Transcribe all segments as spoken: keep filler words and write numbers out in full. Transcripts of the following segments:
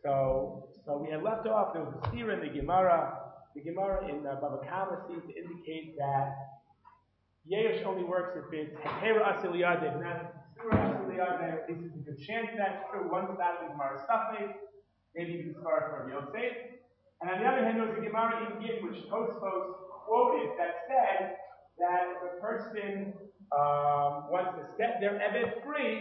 So, so we had left off. There was a steer in the Gemara. The Gemara in uh, Baba Kama seems to indicate that Yerush only works if it's Hera Asiliyadeh. Now, Surah Asiliyadeh, this is a good chance that's true. One side of the Gemara stuffing, maybe you can start from Yosef. And on the other hand, there was a Gemara in Gittin which Tosfos quoted that said that if a person um, wants to set their Eved free,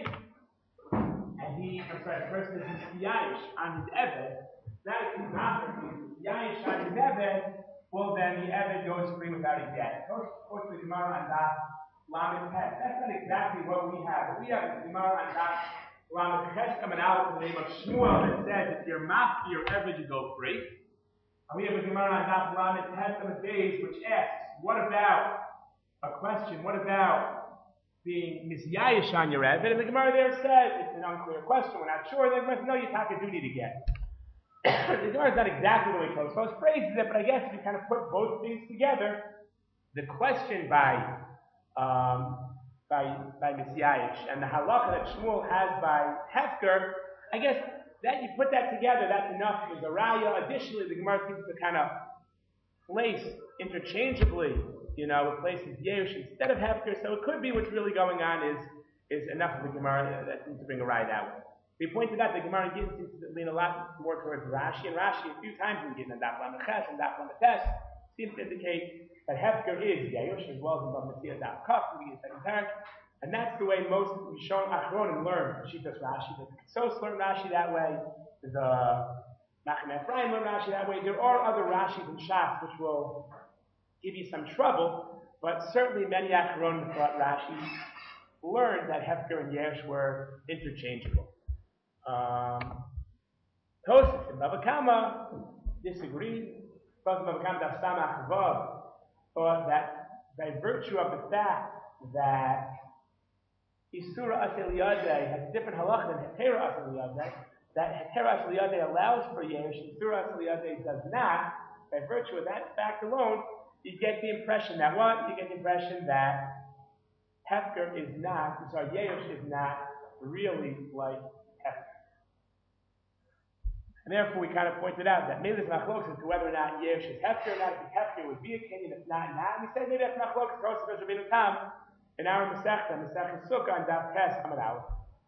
and he, I'm sorry, the person is Yayish on his Eved, that is not Yayish on his Eved, well then the Eved goes free without a get. Quotes the Gemara on that Lamed Ches. That's not exactly what we have. What we have is the Gemara on that Lamed Ches coming out in the name of Shmuel that says if you're mafki your Eved, you go free. And we have a Gemara on that Lamed Ches on the days which asks, what about a question, what about being misyayish on your Eved? And the Gemara there says, it's an unclear question, we're not sure. The Gemara says, no, you taka do need to get. The Gemara is not exactly the way Tosfos phrases it, but I guess if you kind of put both things together, the question by um, by by misyayish and the halacha that Shmuel has by hefker, I guess that you put that together, that's enough for the raya. Additionally, the Gemara seems to kind of place interchangeably, you know, it places yerush instead of hefker. So it could be what's really going on is is enough of the Gemara that seems to bring a raya that way. We pointed out the Gemara in Gittin seems to lean a lot more towards Rashi, and Rashi a few times in Gittin, and Daf Lamed Ches and Daf Lamed Tes seems to indicate that hefker is yerush as well as in Bava Metzia Daf Kaf, we get a second parak. And that's the way most Rishon Achronim learn Shitas Rashi. The Ketsos learn Rashi that way. The Nachman Ephraim learn Rashi that way. There are other Rashis in Shas which will give you some trouble, but certainly many Achronim thought Rashi learned that hefker and yerush were interchangeable. Um, Tosfos and Bava Kama disagreed. Tosfos and Bava Kama Daf Samach Vav thought that by virtue of the fact that Isura Asel Yadeh has a different halacha than Hetera Asel Yadeh, that Hetera Asel Yadeh allows for yerush, Isura Asel Yadeh does not. By virtue of that fact alone, you get the impression that what? You get the impression that hefker is not, I'm sorry, yerush is not really like hefker. And therefore, we kind of pointed out that maybe there's machlokes as to whether or not yerush is hefker or not. If it's hefker, it would be a kinyan. If not, not. And we said maybe that's machlokes. Tosfos Rabbeinu Tam in our Masechta, Masechta Sukkah, and Daf Tes Amud Aleph.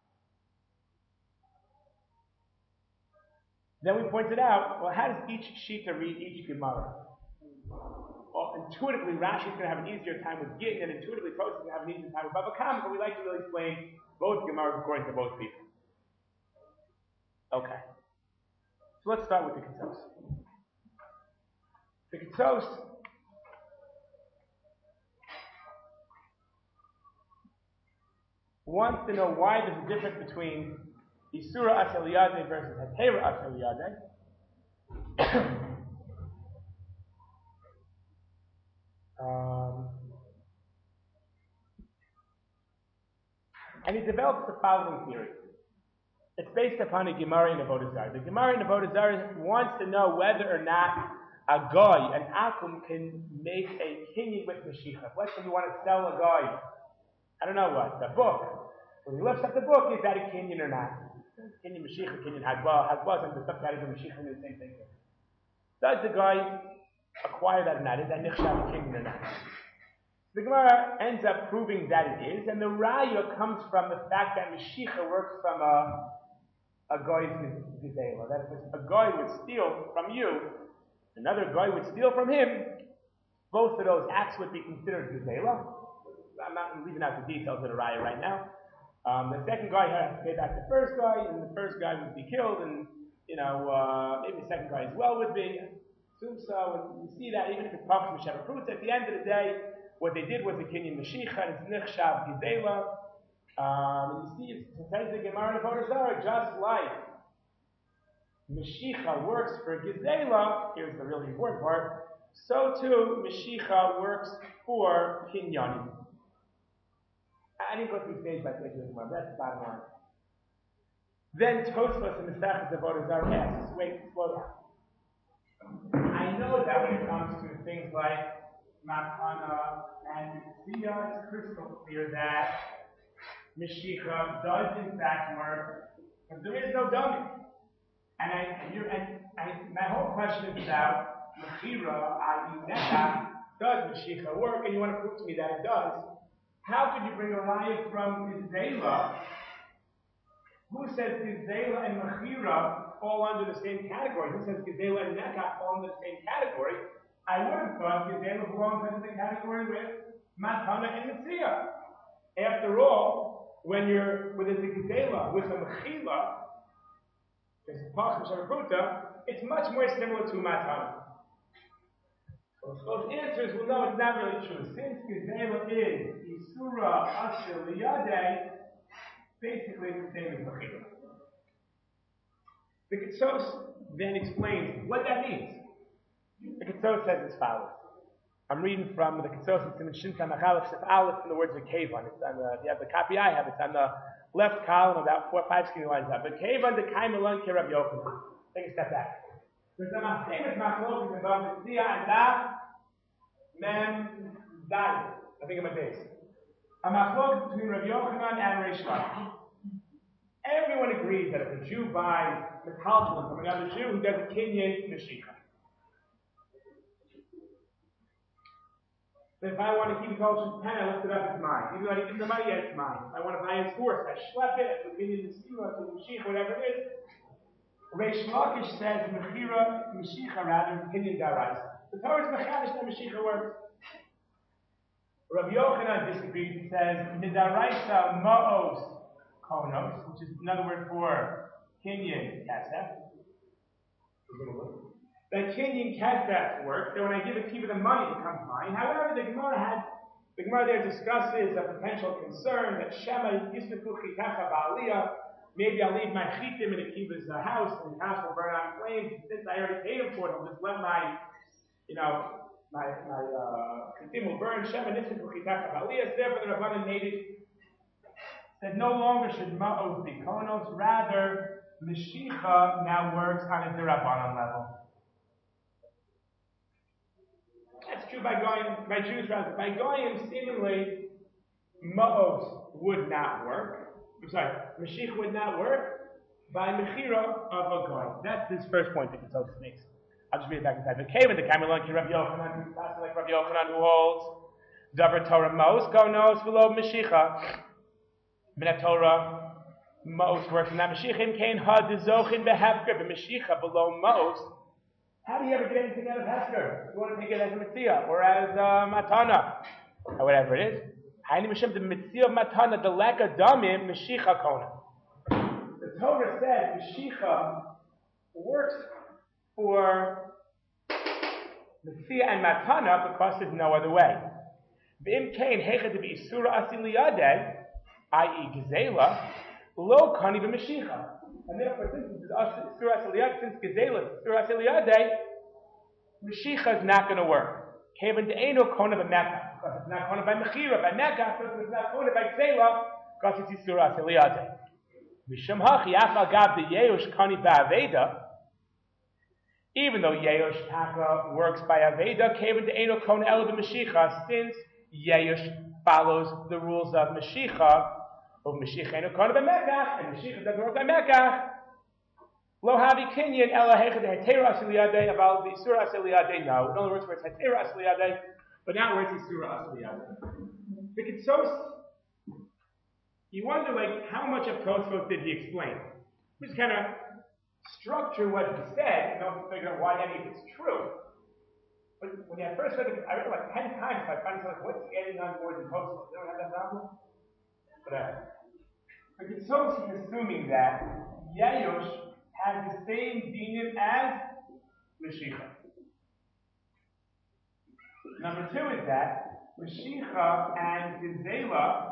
Then we pointed out, well, how does each shita read each Gemara? Well, intuitively, Rashi's going to have an easier time with Gittin, and intuitively, Tosfos is going to have an easier time with Bava Kama, but we like to really explain both Gemaras according to both people. Okay. So let's start with the Ketsos. The Ketsos wants to know why there's a difference between Isura Asel Yadeh versus Hetera Asel Yadeh. um, and he develops the following theory. It's based upon a Gemara in Avodah Zarah. The Gemara in Avodah Zarah wants to know whether or not a goy, an akum, can make a kinyan with Mashiach. Let's say you want to sell a goy, I don't know what, the book. When he lifts up the book, is that a kinyan or not? Kinyan Mashiach, kinyan Hagba. Hagba is the subcategory of Mashiach, the same thing. Does the guy acquire that or not? Is that nichshav a kinyan or not? The Gemara ends up proving that it is, and the raya comes from the fact that Mashiach works from a a guy's gizela. That is, a guy would steal from you, another guy would steal from him. Both of those acts would be considered gizela. I'm not leaving out the details of the raya right now. Um, the second guy has to pay back the first guy, and the first guy would be killed, and you know uh, maybe the second guy as well would be. Assume so, and you see that even if it comes from Sheva Fruits, at the end of the day, what they did was a kinyan Mashiach, and it's nichshav gizela. Um, and you see, it says the Gemara in Avodah Zarah, just like Mashiach works for Gizela, here's the really important part, so too Mashiach works for Kinyanim. I didn't go through stage by stage with Gemara, that's the bottom line. Then Tosfos in Masechtas Avodah Zarah asks, wait, slow down. I know that when it comes to things like Matana and Sia, it's crystal clear that Mashiach does in fact work, but there is no dummy. And I, and, you're, and I, my whole question is about Mechira, that is, Nekach, does Mashiach work? And you want to prove to me that it does. How could you bring a raya from Gizela? Who says Gizela and Mechira fall under the same category? Who says Gizela and Nekach fall under the same category? I would have thought Gizela belongs under the category with Matana and Mitzia. After all, when you're with a Gizela, with a Mechila, it's much more similar to Matana. So both answers will know it's not really true. Since Gizela is Isura Asher Liyadeh, basically it's the same as Mechila. The Ketsos then explains what that means. The Ketsos says as follows. I'm reading from the Ketsos, it's in Shinta Machalef Sif Aleph, in the words of Kevan. It's on the, if you have the copy I have, it's on the left column, about four, five skinny lines up. But Kevan the Kaimalon Kirav Yochanan. Take a step back. There's a famous machlokes involving Tzia and Da, Mem, Dalet. I think I'm a base. A machlokes between Rav Yochanan and Reish Lakish. Everyone agrees that if a Jew buys the talmud from another Jew who does a kinyan Mashiach. So if I want to keep a kosher pen, I lift it up, it's mine. Even though I give the money, it's mine. If I want to buy his horse, I schlep it, I put it in the Mashiach, to the Mashiach, whatever it is. Reish Lakish says Mechira Mashiach rather than kinyan daraisa. The Torah is mechadish that Mashiach works. Rav Yochanan disagrees and says midaraisa ma'os konos, which is another word for kinyan kesef. That kinyan kesef works. So when I give a kiva the money, it becomes mine. However, the Gemara had the Gemara there discusses a potential concern that Shema yisnefu chitacha ba'aliyah. Maybe I'll leave my chitim in a kiva's uh, house, and the house will burn on flames. Since I already paid him for it, I'll just let my, you know, my my uh, chitim will burn. Shema yisnefu chitacha ba'aliyah. Therefore, the Rabbanan made it that no longer should ma'os be konos. Rather, Mashiach now works on a derabanan level. That's true by Goyim, by Jews rather. By Goyim, seemingly, ma'os would not work. I'm sorry, Mashiach would not work by Mechira of a Goyim. That's his first point that Ketsos makes. I'll just read it back inside. The Kavan, the Kaimalon, Rav Yochanan, who's like Rav Yochanan, who holds Davar Torah Ma'os Konos V'lo Mashiach. Minat Torah Ma'os works in that Mashiachim Kain Ha Dezochin Behefker B'Mashiach below Ma'os. How do you ever get anything out of Hefker? You want to take it as a Mitzia or as a Matana or whatever it is. The Mitzia the lack of damim Mashiach Kona. The Torah said Mashiach works for Mitzia and Matana because there's no other way. V'im kain hecha to be Isura Asiliyadeh, that is Gezela, lo kani b'Mashiach. And therefore, since it's Isura Asiliyadeh, since Gezela is Isura Asiliyadeh, Mashiach is not going to work. Kavan de'eno kona b'Mekach. Because it's not kona by Mechira, by Nekach, because it's not kona by Gezela, because it's Isura Asiliyadeh. Mishum hachi afal gav de Yeosh kani ba'Aveda. Even though Yeosh Taka works by Aveda, Kavan de'eno kona ela b'Mashiach, since Yeosh follows the rules of Mashiach, of Mashiach eno kona b'Mekach, and Mashiach doesn't work by Mekach. Lo havi kinyan ela hechad heteira asiliyadeh aval the isura asiliyadeh. No, in other words, where it's heteira asiliyadeh, but not where it's isura asiliyadeh. The Ketsos, you wonder like how much of Tosfos did he explain? Just kind of structure what he said and also figure out why any of it's true. But when I first read it, I read it like ten times, so I finally said, what's adding on more than Tosfos? You don't have that problem? Whatever. The Ketsos is assuming that Yeosh has the same dinim as Mashiach. Number two is that Mashiach and Gezela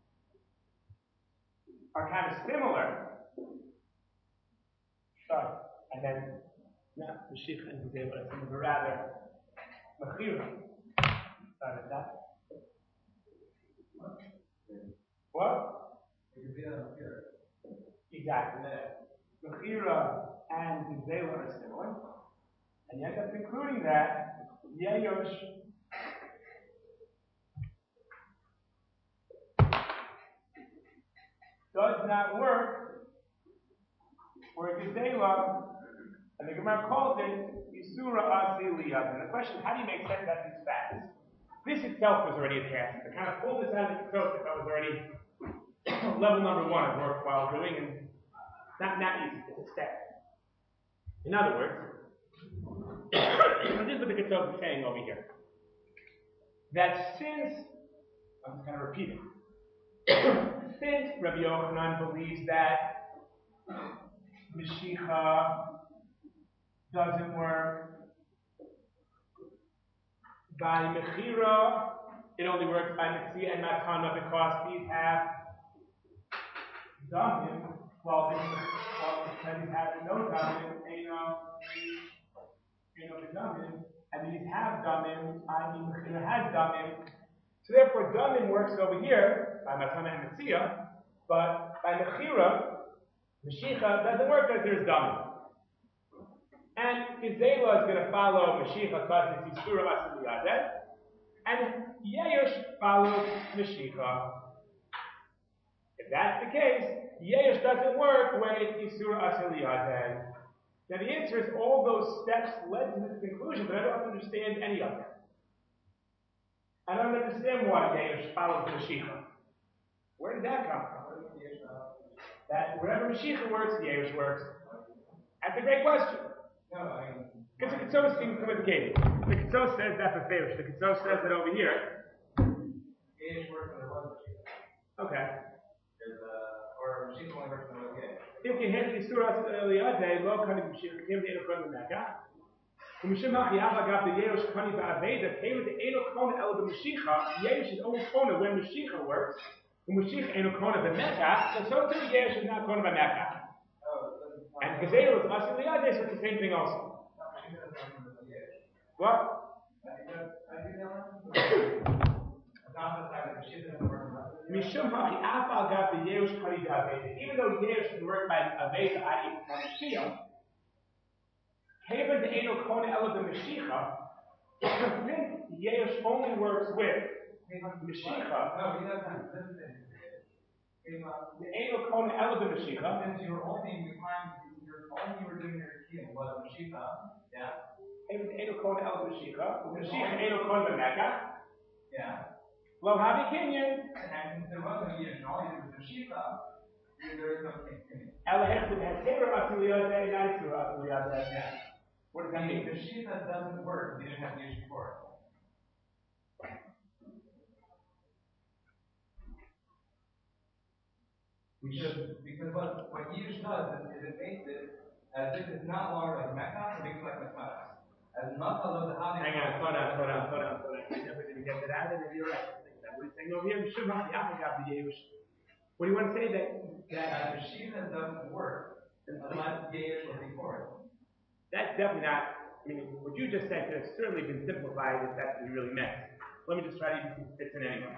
are kind of similar. Sorry, and then not Mashiach and Gezela are similar, but rather Mechira. Sorry about that. What? Exactly. Mechira and Gezela are similar, and yet that's including that Yeosh does not work or a Gezela, and the Gemara calls it Yisura Asiliyah. And the question is, how do you make sense out of these facts? This itself was already a task. To kind of pull this out of the Ketosah, that was already level number one of worthwhile doing, and not, not easy, it's a step. In other words, this is what the Ketosah is saying over here. That since, I'm just kind of repeating, since Rabbi Yochanan believes that Mashiach doesn't work by Mechira, it only works by Metzia and Matana because these have Damim, while these have no Damim, Eino, Eino Damim, and these have Damim, I mean Mechira has Damim. So therefore, Damim works over here by Matana and Metzia, but by Mechira, Mashiach doesn't work because there's Damim. And Gezela is going to follow Mashiach because it's Yisura Asil Yadeh, and Yerush follows Mashiach. If that's the case, Yerush doesn't work when it's Yisura Asil Yadeh. Now the answer is all those steps led to this conclusion, but I don't understand any of them. I don't understand why Yerush follows Mashiach. Where did that come from? That wherever Mashiach works, Yerush works. That's a great question. No, I mean, because the Ketosah seems complicated. The Ketosah says that for Farish. The Ketosah says that over here. Yerush works when there was Mashiach. Okay. There's a, or Mashiach only works when there was Yerush. If you hand the Surah Eliyadeh, lo kani Mashiach, came to Eno Koni Mecca. Umishim hachi ava gav the Yerush kani ba'aveda, came to Eno Koni el b'Mashiach. Yerush is only Koni when Mashiach works. Mashiach Eno Koni b'Mecca, so so too Yerush is not Koni b'Mecca. And Gezela is Asil Yadeh, so it's the same thing also. What? Mishum hachi afa got the Yerush kari ba'aveda. Even though Yerush can work by Aveda, that is Mashiach, Kevin the Eno Koni Ela b'Mashiach, since Yerush only works with Mashiach. No, he doesn't. The Eno Koni Ela b'Mashiach. Since you're only behind, you're only were doing your kiyum was Mashiach. Yeah. Kevin the Eno Koni Ela b'Mashiach. Mashiach Eno Koni b'Mecca. Yeah. Lo havi kinyan. And since there wasn't a yiddish, all you did was Mashiach, there is no kinyan. Ela hechted has Torah Asil Yadeh, not Torah Asil Yadeh. Yeah. What does that mean? The Mashiach doesn't work. You didn't have yiddish before. We should, because what, what Yiddish does is, is it makes it as if it's not longer like Mecca, it makes it like Mecca. As Mecca loves the Havim. Hang on, slow down, slow down, slow down, slow down. I never did get to that, and you're right. What are you saying over here? We should not be Afagab the Yiddish. What do you want to say that that the Mashiach doesn't work unless Yiddish was before it? That's definitely not. I mean, what you just said could have certainly been simplified if that's what you really meant. Let me just try to use this in anyway.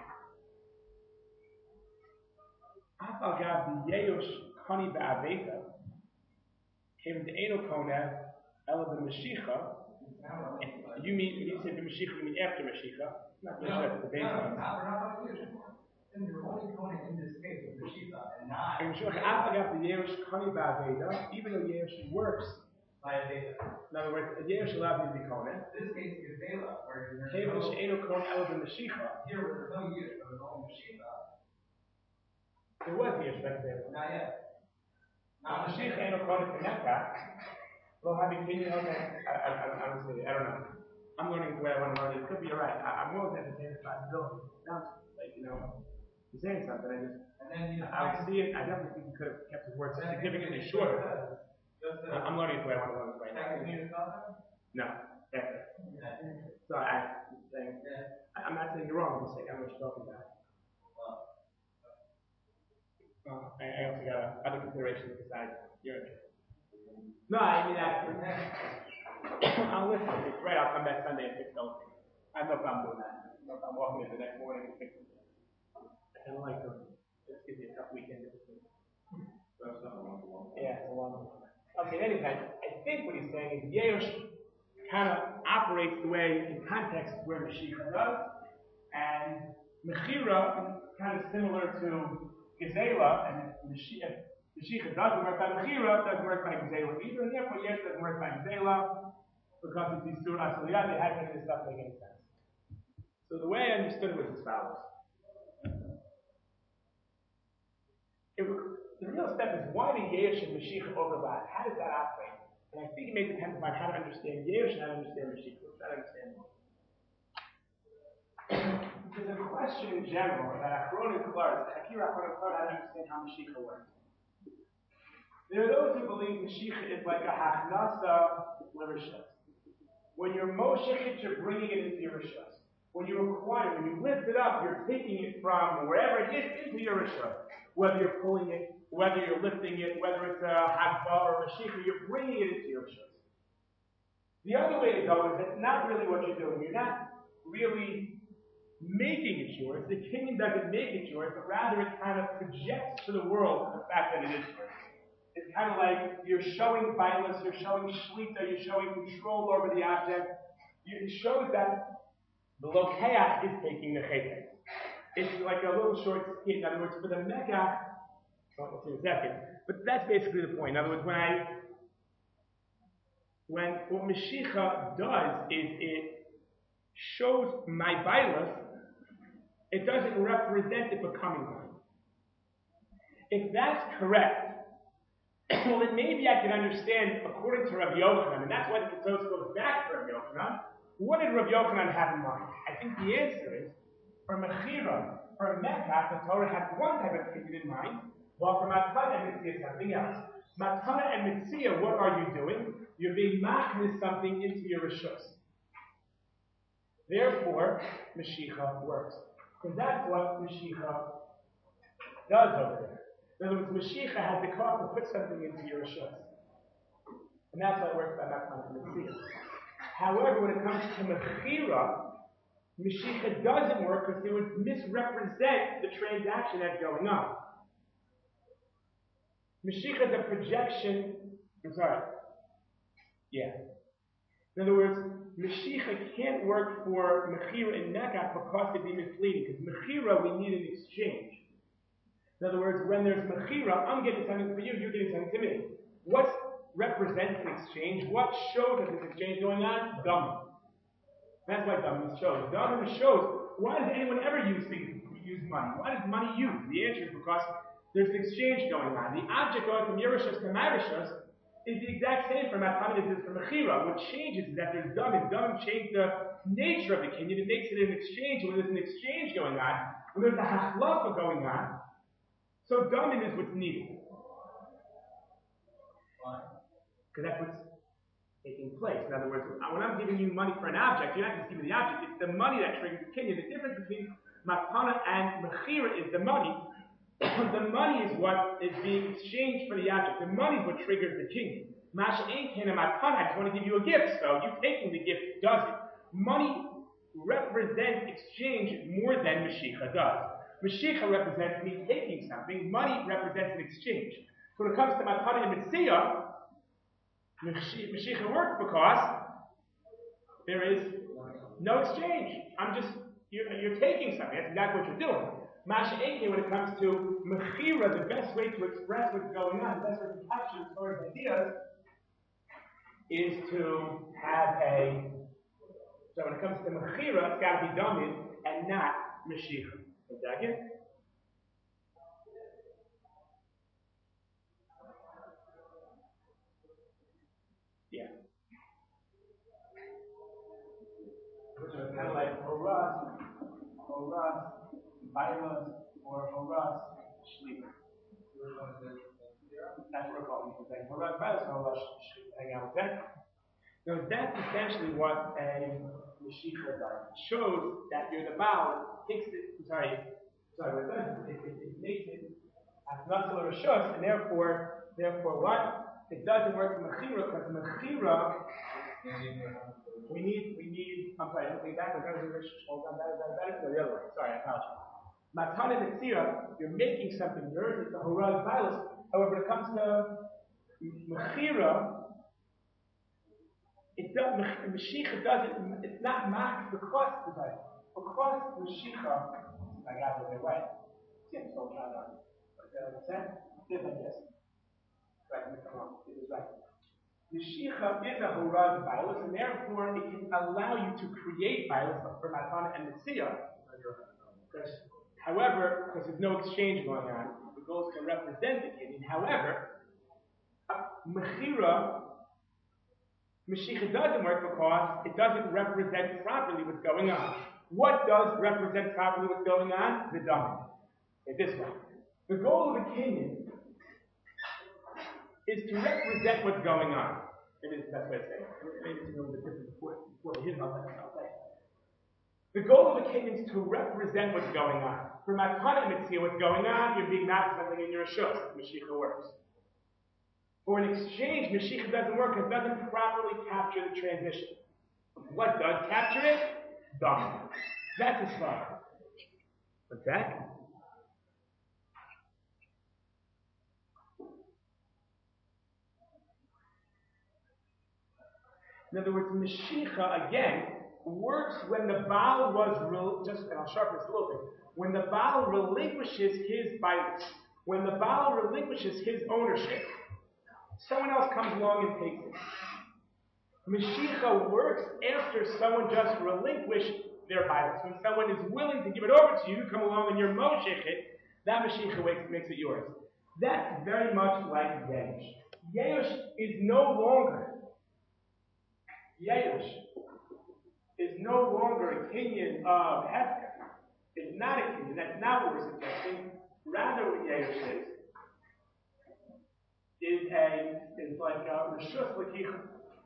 Afagav the Yerush Kani ba'aveda came to Eno Kona Ela b'Mashiach. You mean when you say b'Mashiach, you mean after Mashiach? Not the no, the base no, no, we're not talking Yiddish anymore. Then you're only going in this case with Mashiach and not. Afagav the Yerush Kani ba'aveda, even though Yerush works by Aveda. In other words, Yerush allowed to be Kona. This case is Aveda, where you're Kevin Eno Kona Ela b'Mashiach. Here, where there's no Yiddish, but there's only Mashiach. There was the aspect there. Not yet. Now, Mashiach ain't no code for Mecca. Well, having been, okay, I, I, I, honestly, I don't know. I'm learning the way I want to learn it. It could be right. I, I'm willing to entertain this possibility. It sounds like, you know, you're saying something. I just, and then, you know, I would see it. I definitely think he could have kept his words significantly shorter. Just, uh, I'm learning the way I want to learn it right now. No. After. So I, I'm saying, I'm not saying you're wrong. I'm just saying I'm what you're talking about. Uh, I, I also got uh, other considerations besides your interest. No, I mean, actually, I'll listen. It's right, I'll come back Sunday and fix those things. I have no problem doing that. No problem walking in the next morning and fixing it. I don't like to just give you a tough weekend. That's not a long one. Yeah, it's a long one. Okay, in any event, I think what he's saying is Yerush kind of operates the way in context where Mashiach does, and Mechira is kind of similar to Gezela, and Mashiach, Mashiach doesn't work by Mechira, doesn't work by Gzela either, and therefore Yesh doesn't work by Gzela, because it's these Surah Asaliyah, they had to make this stuff make any sense. So the way I understood it was as follows. It, the real step is why the Yesh and Mashiach overlap. How does that operate? And I think it may depend upon how to understand Yesh and how to understand Mashiach. Let's try to understand more. There's a question in general about Achron and Klar, that Akira Achron and Klar, how to understand how Mashiach works. There are those who believe Mashiach is like a Hachnasa L'Rishas. When you're Moshech, you're bringing it into your Rishas. When you acquire, when you lift it up, you're taking it from wherever it is into your Rishas. Whether you're pulling it, whether you're lifting it, whether it's a Hagba or a Mashiach, you're bringing it into your Rishas. The other way to go is that's not really what you're doing. You're not really making it yours. The kingdom doesn't make it yours, but rather it kind of projects to the world the fact that it is yours. It's kind of like you're showing violence, you're showing shlita, you're showing control over the object. It shows that the lokeach is taking the chaytek. It's like a little short skit. In other words, for the mekach, well, we'll see in a second, but that's basically the point. In other words, when I, when what Mashiach does is it shows my violence, it doesn't represent it becoming mine. If that's correct, well, then maybe I can understand, according to Rabbi Yochanan, and that's why the Ketos goes back to Rabbi Yochanan. What did Rabbi Yochanan have in mind? I think the answer is, for Mechira, for Mekach, the Torah had one type of ticket in mind, while for Matana and Mitzvah, something else. Matana and Mitzvah, what are you doing? You're being machnis something into your Rishus. Therefore, Mashiach works. Because that's what Mashiach does over there. In other words, Mashiach has the cause to put something into your Rishus. And that's why it works by Matana and Mitzvah. However, when it comes to Mechira, Mashiach doesn't work because it would misrepresent the transaction that's going on. Mashiach is a projection. I'm sorry. Yeah. In other words, Mashiach can't work for Mechira and Mekach because it'd be misleading. Because Mechira, we need an exchange. In other words, when there's Mechira, I'm getting something for you, you're getting something to me. What represents an exchange? What shows that there's exchange going on? Dummy. That's why Dummy shows. Dummy shows, why does anyone ever use things, use money? Why does money use? The answer is because there's an exchange going on. The object going from Yerushas to Marishas is the exact same for Matana as it is for Mechira. What changes is that there's Dummy. Dummy changed the nature of the kingdom. It makes it an exchange. When there's an exchange going on, when there's a hachlafa going on, so Dummy is what's needed. Why? Because that's what's taking place. In other words, when I'm giving you money for an object, you're not just giving the object, it's the money that triggers the kingdom. The difference between Matana and Mechira is the money. The money is what is being exchanged for the object. The money is what triggers the kingdom. Masha ain't can a Matana, I just want to give you a gift, so you taking the gift does it. Money represents exchange more than Mashiach does. Mashiach represents me taking something, money represents an exchange. So when it comes to Matana and Mitzvah, Mashiach works because there is no exchange. I'm just, you're, you're taking something. That's exactly what you're doing. Masha Eke, when it comes to Mechira, the best way to express what's going on, the best way to capture the story's ideas, is to have a, so when it comes to Mechira, it's got to be Damid and not Mashiach. Is that it? Yeah. So it's kind of like Horas, Horas, Bailas, or Horas, Shliach. That's what we're calling it. Like Horas, Bailas, Horas, Shliach. Hang out with that. Now that's essentially what a Mashiach does. It shows that you're the Baal, takes it, sorry, sorry, what it does, it, it, it makes it as not to Rishos, and therefore, therefore what? It doesn't work for Mechira, because Mechira, we need, we need, I'm sorry, I'm going back, I'm going to do hold on, that is, that is, no, the other way, sorry, I apologize. Matana Mitzvah, you're making something yours, it's the Horaz Bailas. However, when it comes to Mechira, it does, Mashiach doesn't, it's not Mach, because, because Mashiach, I got it the way. See, I'm still trying to, what's that? This like this. Right, it was right. Meshicha is a horad violence, and therefore it can allow you to create violence for Matana and Mitzia. However, because there's no exchange going on, the goal is to represent the Kenyan. However, Mechira, Meshicha doesn't work because it doesn't represent properly what's going on. What does represent properly what's going on? The dummy. In this way. The goal of the Kenyan is to represent what's going on. It is the best way to say it. Maybe it's a little bit different before, before we hit about that. I'll say. The goal of the Kenyan is to represent what's going on. For Matana Mitzvah, what's going on, you're being not something in your Rishus. Meshicha works. For an exchange, Meshicha doesn't work because it doesn't properly capture the transition. What does capture it? Dam. That's a svara. What's that? In other words, Meshicha, again, works when the Baal was, re- just, and I'll sharpen this a little bit, when the Baal relinquishes his bias, when the Baal relinquishes his ownership, someone else comes along and takes it. Meshicha works after someone just relinquished their bias. When someone is willing to give it over to you, you come along and you're moshech it, that Meshicha makes it yours. That's very much like Yerush. Yerush is no longer Yerush is no longer a kinyan of Hefker. It's not a kinyan. That's not what we're suggesting. Rather, what Yerush is, is a, is like a Rishus L'kicha.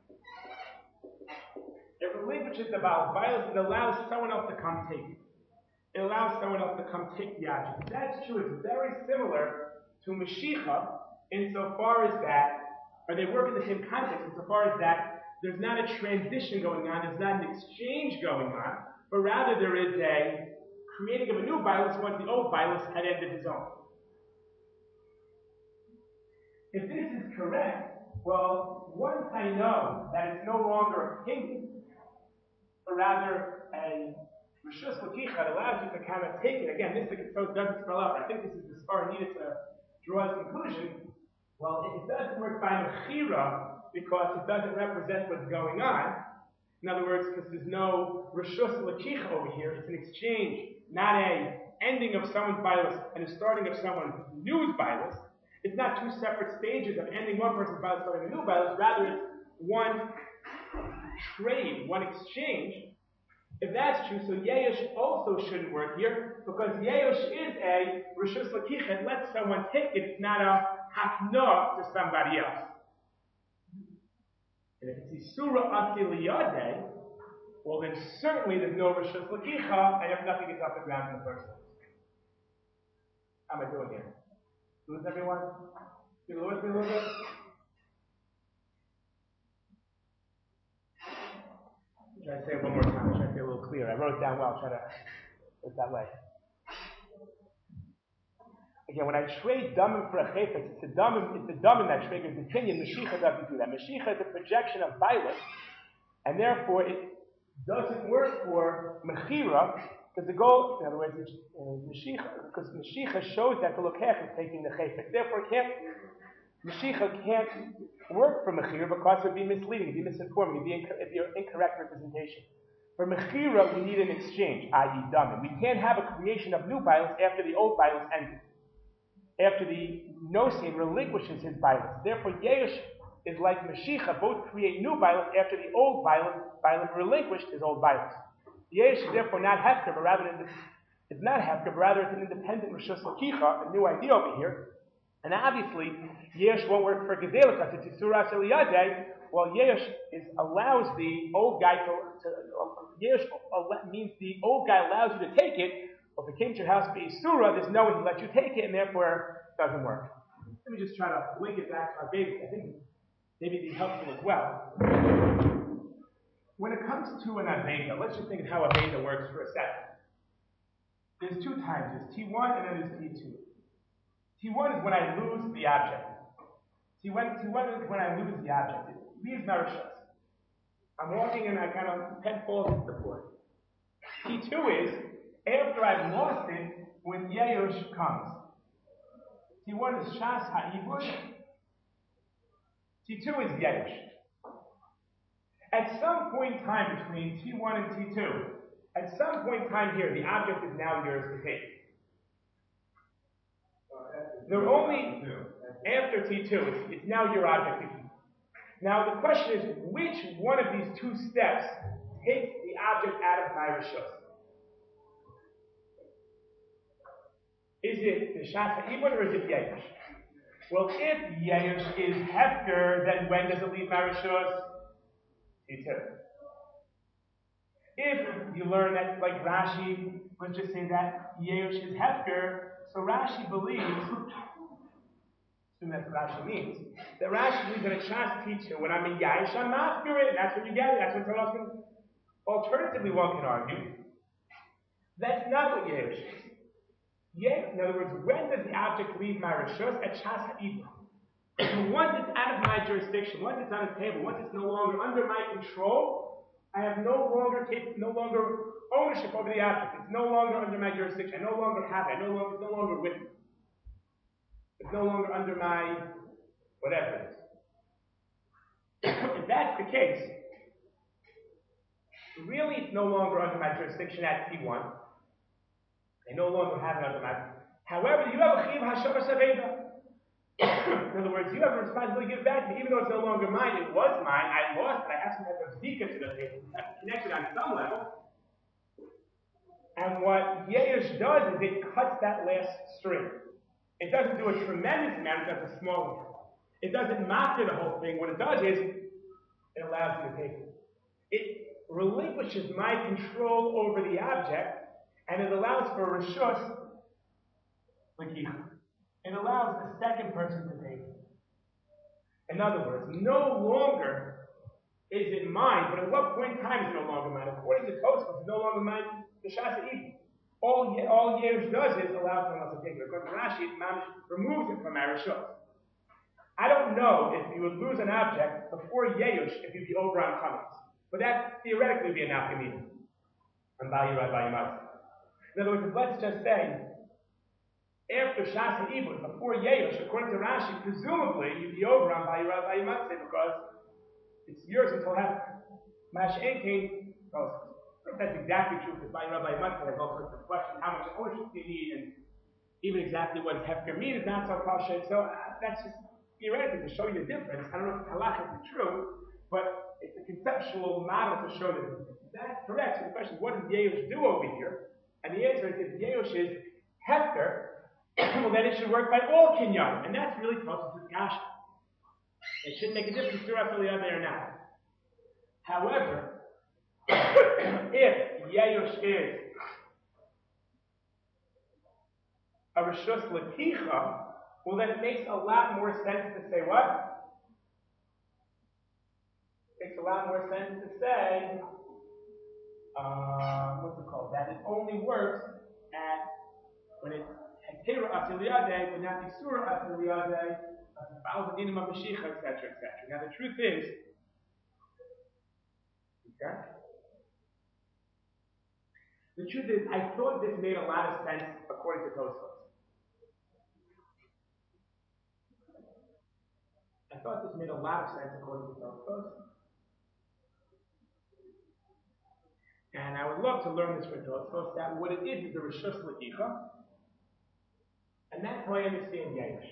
It relinquishes the Baal violence and allows someone else to come take it. It allows someone else to come take the object. That's true. It's very similar to Meshicha insofar as that, or they work in the same context insofar as that there's not a transition going on, there's not an exchange going on, but rather there is a creating of a new violence once the old violence had ended his own. If this is correct, well, once I know that it's no longer a kingdom, but rather a Rishus L'kicha that allows you to kind of take it, again, this so doesn't spell out, I think this is the spar needed to draw his conclusion. Well, if it doesn't work by Mechira, because it doesn't represent what's going on. In other words, because there's no Rishus L'kicha over here, it's an exchange, not a ending of someone's violence and a starting of someone's new violence. It's not two separate stages of ending one person's violence, starting a new violence. Rather, it's one trade, one exchange. If that's true, so Yerush also shouldn't work here, because Yerush is a Rishus L'kicha. It lets someone take it. It's not a hakna to somebody else. And if it's Isura Asiliyadeh, well then certainly there's no Rishus L'kicha, and if nothing gets off the ground in the first place. How am I doing here? Lose everyone? You lose me a little bit? Try to say it one more time. Try to say it a little clearer. I wrote it down well. Try to put it that way. Again, when I trade damim for a chayfetz, it's the damim, it's the damim that triggers the kinyan. Meshicha doesn't do that. Meshicha is a projection of violence, and therefore it doesn't work for mechira, because the goal, in other words, uh, Meshicha, because Meshicha shows that the lokech is taking the chayfetz. Therefore, it can't, Meshicha can't work for mechira because it would be misleading, it would be misinformed, it would be, inc- it'd be an incorrect representation. For mechira, we need an exchange, that is, damim. We can't have a creation of new violence after the old violence ended. After the Nosin relinquishes his violence. Therefore, Yerush is like Meshicha, both create new violence after the old violence, violence relinquished his old violence. Yerush is therefore not Hefker, but rather it's not Hefker, but rather it's an independent Rishus L'kicha, a new idea over here. And obviously, Yerush won't work for Gezela because it's Isura Asiliyadeh. Well, Yerush is allows the old guy to, to Yerush means the old guy allows you to take it. Well, if it came to your house be Surah, there's no one to let you take it, and therefore it doesn't work. Let me just try to link it back to our baby. I think maybe it'd be helpful as well. When it comes to an Aveda, let's just think of how Aveda works for a second. There's two times. There's T one and then there's T two. T one is when I lose the object. T one, T one is when I lose the object. It leaves my Rishus. I'm walking and I kind of, pen falls into the floor. T two is after I've lost it, when Yerush comes. T one is Shas Ha'ibud. T two is Yesh. At some point in time between T one and T two, at some point in time here, the object is now yours to take. They're only after T two, it's, it's now your object to keep. Now the question is, which one of these two steps takes the object out of my reshus? Is it the Shas HaIbud or is it Yesh? Well, if Yesh is Hefker, then when does it leave my reshus? T two. If you learn that, like Rashi, let's just say that Yesh is Hefker, so Rashi believes, assume that's what Rashi means, that Rashi believes that a Shas teacher, when I'm in Yesh, I'm Mafker it, and that's what you get it, that's what Torah means. Alternatively, one can argue, that's not what Yesh is. Yesh, in other words, when does the object leave my reshus? At Shas HaIbud. Once it's out of my jurisdiction, once it's on the table, once it's no longer under my control, I have no longer take, no longer ownership over the object. It's no longer under my jurisdiction. I no longer have it. I no longer, it's no longer with me. It's no longer under my whatever it is. If that's the case, really it's no longer under my jurisdiction at T one. I no longer have it under my. However, you have a chiyuv hashavas aveda. In other words, you have a responsibility to give back to me, even though it's no longer mine. It was mine. I lost it. I have some type of zika to the thing. It's connected on some level. And what Yesh does is it cuts that last string. It doesn't do a tremendous amount. It does a small amount. It doesn't master the whole thing. What it does is it allows you to take it. It relinquishes my control over the object, and it allows for reshus l'kicha. It allows the second person to take it. In other words, no longer is it mine, but at what point in time is it no longer mine? According to Tosfos, it's no longer mine, the Shas HaIbud. All, all Yesh does is allow someone else to take it. According to Rashi, it removes it from my reshus. I don't know if you would lose an object before Yesh if you'd be over on Chametz. But that theoretically would be a nafkamina. On Bayirad Bayimat. In other words, let's just say, after Shas HaIbud, before Yesh, according to Rashi, presumably you'd be over on Bayirad Bayimat because it's yours until after. Mash'en came, well, if that's exactly true, because Bayirad Bayimat has all sorts of questions, how much ownership do you need, and even exactly what Hefker means is not so pasha. So uh, that's just theoretically to show you the difference. I don't know if halachically true, but it's a conceptual model to show the difference. That's correct. So the question is, what does Yesh do over here? And the answer is, if Yesh is Hefker, well, then it should work by all kinyan, and that's really Tosfos' kasha. It shouldn't make a difference to us whether they or not. However, if Yesh is a reshus l'kicha, well, then it makes a lot more sense to say what? It makes a lot more sense to say, uh, what's it called? That it only works at when it's Hetera Asiliyadeh, but not Isura Asiliyadeh, follows the dinim of Mashiach, et cetera, et cetera. Now the truth is, okay? The truth is, I thought this made a lot of sense according to Tosfos. I thought this made a lot of sense according to Tosfos. And I would love to learn this from Tosfos, that what it is is a reshus l'kicha. And that's how I understand Yesh.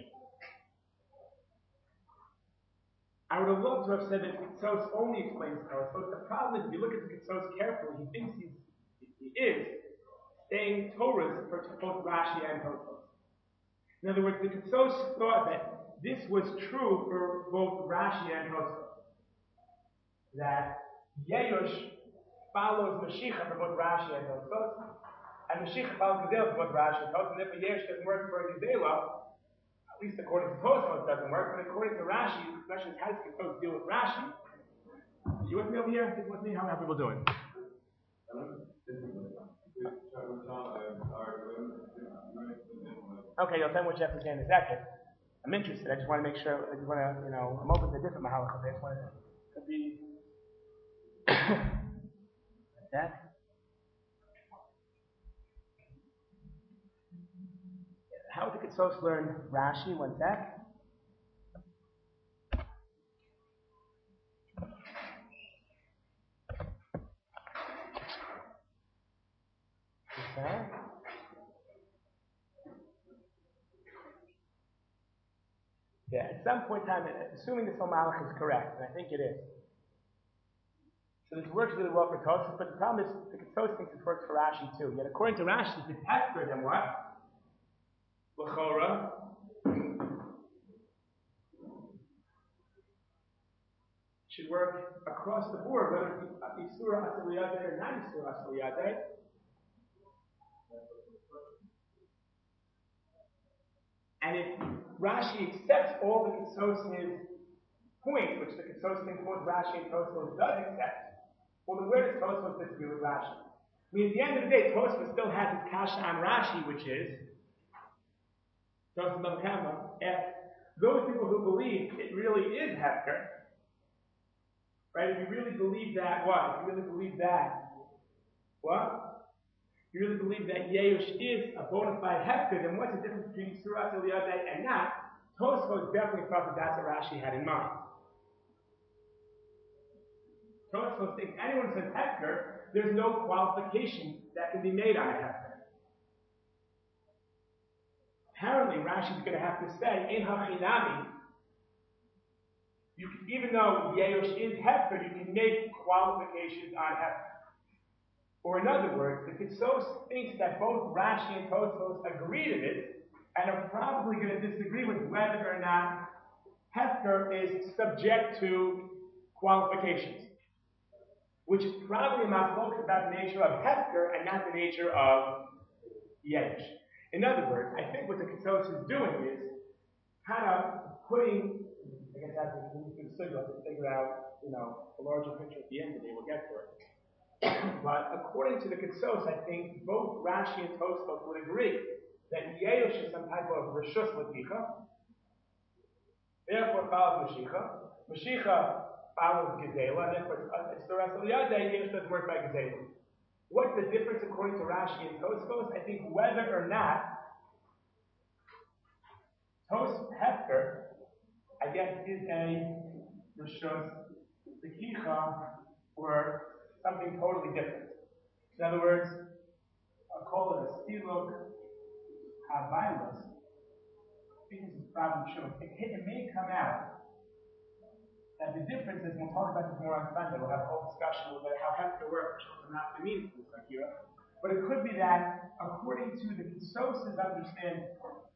I would have loved to have said that Ketzos only explains Tosfos. The problem is, if you look at the Ketzos carefully, he thinks he's, he is saying Torahs for both Rashi and Tosfos. In other words, the Ketzos thought that this was true for both Rashi and Tosfos. That Yesh follows Mashiach for both Rashi and Tosfos. And Mashiach follows Gezela for both Rashi and Tosfos. And if Yesh doesn't work for Gezela, at least according to Tosfos it doesn't work, but according to Rashi, the question is, how does Ketzos deal with Rashi? Are you with me over here? Are you with me? How are people doing? Okay, you'll tell me what you have to say in a second. I'm interested. I just want to make sure. I just want to, you know, I'm open to different mahalachas. I just want to be like that. How would the Ketzos learn Rashi? One sec. Yeah, at some point in time, assuming this whole malach is correct, and I think it is. So this works really well for Tosfos, but the problem is the Tosfos thinks it works for Rashi too. Yet according to Rashi, it's hefker than what? L'chora. Should work across the board, whether it's Yisura Asel Yadeh or not Yisura Asel Yadeh. And if Rashi accepts all the Ketzos' points, which the Ketzos think both Rashi and Tosfos does accept, well then where does Tosfos disagree with Rashi? I mean, at the end of the day, Tosfos still has his kasha on Rashi, which is Tosfos Bava Kama. If those people who believe it really is hefker, right? If you really believe that, what? If you really believe that, what? If you really believe that Yeush is a bona fide hefker, then what's the difference between Surah Eliyadeh and not? Tosfos definitely thought that that's what Rashi had in mind. Tosfos thinks anyone says hefker, there's no qualification that can be made on a hefker. Apparently, Rashi's going to have to say, in hachinami, you can, even though Yeush is hefker, you can make qualifications on hefker. Or in other words, the Ketzos thinks that both Rashi and Tosfos agree to this, and are probably going to disagree with whether or not hefker is subject to qualifications, which is probably a machlokas about the nature of hefker and not the nature of Yeush. In other words, I think what the Ketzos is doing is kind of putting, I guess that's what we can figure out, you know, a larger picture at the end of the day. We'll get to it. But according to the Ketzos, I think both Rashi and Tosfos would agree that Yeush is some type of Rishus L'kicha, therefore follows Mashicha. Mashicha follows Gezela, and therefore it's the rest of the Yadeh, Yeush doesn't work by Gezela. What's the difference according to Rashi and Tosfos? I think whether or not Tos Hefker, I guess, is a Rishus L'kicha or something totally different. In other words, I'll call it a stiluk havilas. I think this is probably true. It, it may come out that the difference is, we'll talk about this more on Sunday, we'll have a whole discussion about how hefker works, which will not be meaningful, but it could be that, according to the Ketzos' understanding,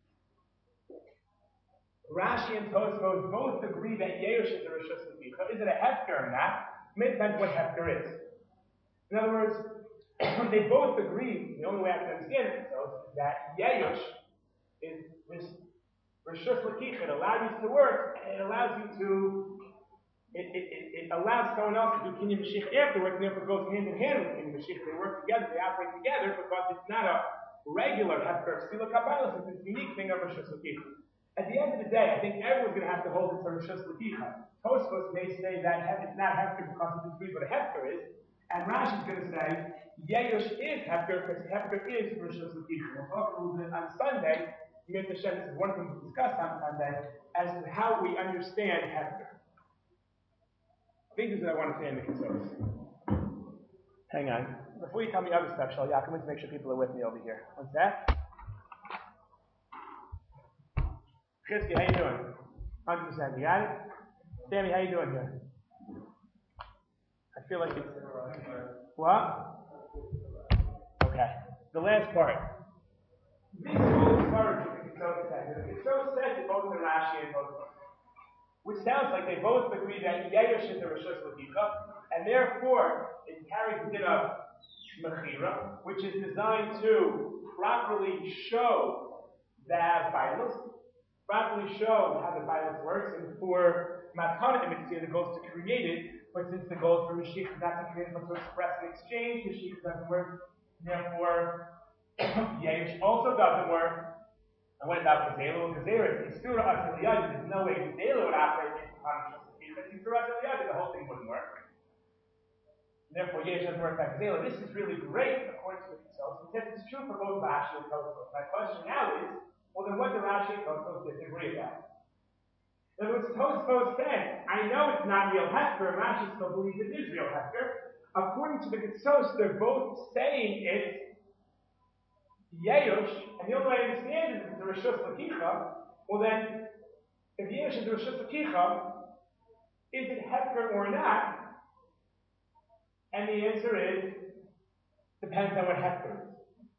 Rashi and Tosfos both agree that Yeush is a Rishus L'kicha. Is it a hefker or not? It depends what hefker is. In other words, they both agree, the only way I can understand it is that Yeush is this Rishus L'kicha. It allows you to work, and it allows you to, it, it, it, it allows someone else to do Kinyan Mashiach afterwards, and therefore goes hand in hand with Kinyan Mashiach. They work together, they operate together, because it's not a regular hefker of Sila Kabbalah, it's this unique thing of Rishus L'kicha. At the end of the day, I think everyone's going to have to hold it to Rishus L'kicha. Tosfos may say that it's not hefker because it disagrees what a hefker is, and Rashi's going to say, Yeush is hefker because hefker is Rishus L'kicha. We'll talk a little bit on Sunday, this is one thing to discuss on Sunday, as to how we understand hefker. I think this is what I want to say in the Ketzos. Hang on. Before you tell me other stuff, Shal Yaakov, let's make sure people are with me over here. What's that? Chizki, how you doing? one hundred percent. You got it? Sammy, how you doing here? I feel like it's... What? Okay. The last part. This whole part of the Ketzos says, the Ketzos says that both the Rashi and both, which sounds like they both agree that Yeush is a Rishus L'kicha, and therefore it carries the din of Mechira, which is designed to properly show the violence, properly show how the violence works, and for Matana Mitzvah, the goal is to create it, but since the goal is for Mashiach not to create it but to express an exchange, Mashiach doesn't work, therefore Yeush also doesn't work. And what about Gezela? Well, Gezela is Isura Asel Yadeh. There's no way Gezela would operate in Hanukkah. Because Isura Asel Yadeh, the whole thing wouldn't work. Therefore, Yeush doesn't work by Gezela. This is really great, according to the Ketzos. It says it's true for both Rashi and Tosfos. My question now is, well, then what do Rashi and Tosfos disagree about? In other words, Tosfos said, I know it's not real hefker, and Rashi still believes it is real hefker. According to the Ketzos, they're both saying it's Yeush, and the only way I understand is it's a Rishus L'kicha. Well then, if Yesh is Rosh Hashanah, is it Hefker or not? And the answer is, depends on what Hefker is.